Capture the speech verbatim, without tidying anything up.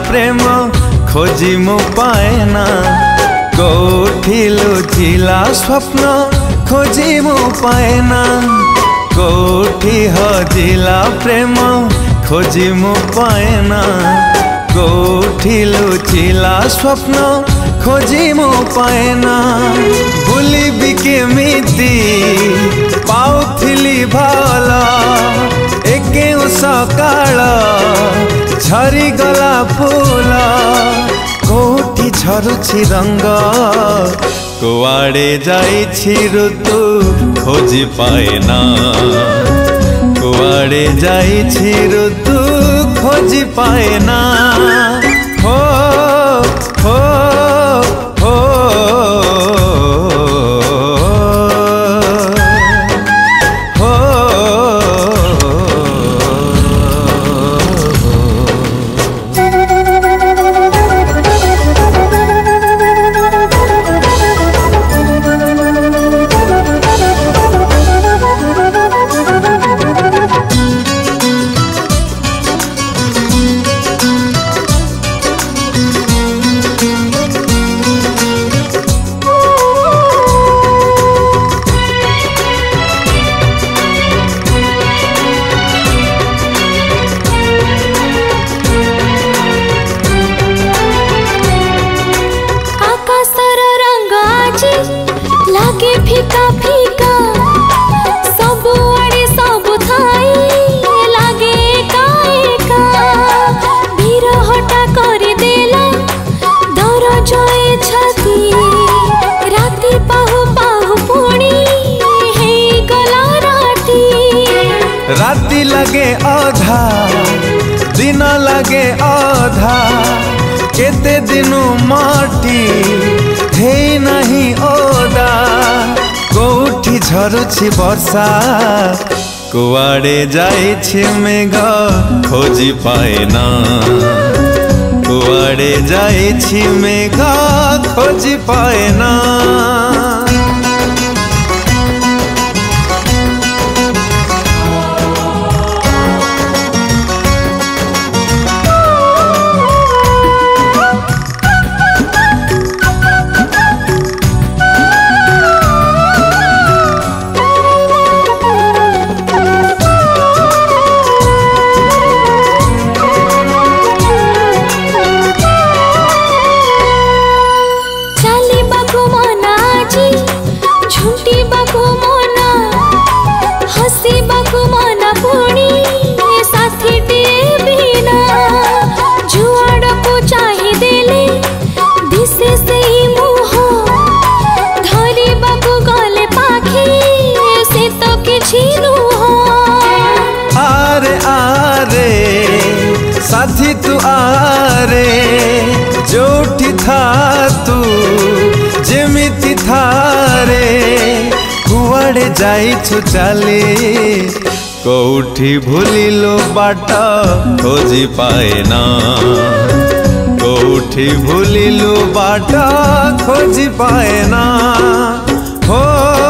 प्रेम खोजी मु पाएना, कोठी लुचिला स्वप्न खोजी मु पाएना, कोठी हजिला प्रेम खोजी मु पाएना, कोठी लुचिला स्वप्न खोजी मु पाएना। भूलिबि केमिति पाउथिली भला एके सकाळ झरी गला फूल, कोठी झरुछि रंग कुआड़े जाइछि ऋतु खोजी पाएना, कुआड़े जाइछि ऋतु खोजी पाएना। हो हो हो लागे फीका फीका सबु आड़े सबु थाई लागे एका एका बिरहटा करि देला दर जए छाती राती पाहु पाहु पुणी हे गला राती। राती लगे आधा दिन लगे आधा केते दिनु माटी हे नहीं ओदा, कोठी झरुछि वर्षा कुआड़े जाइछि मेघ खोजी पाएना, कुआड़े जाइछि मेघ खोजी पाएना। आरे आरे साथी तू आरे जोठी था तू जेमिति थारे, कुआड़े जाइछु चाली कोठी भूलिलो बाट खोजी पाएना, कोठी भूलिलो बाट खोजी पाएना। हो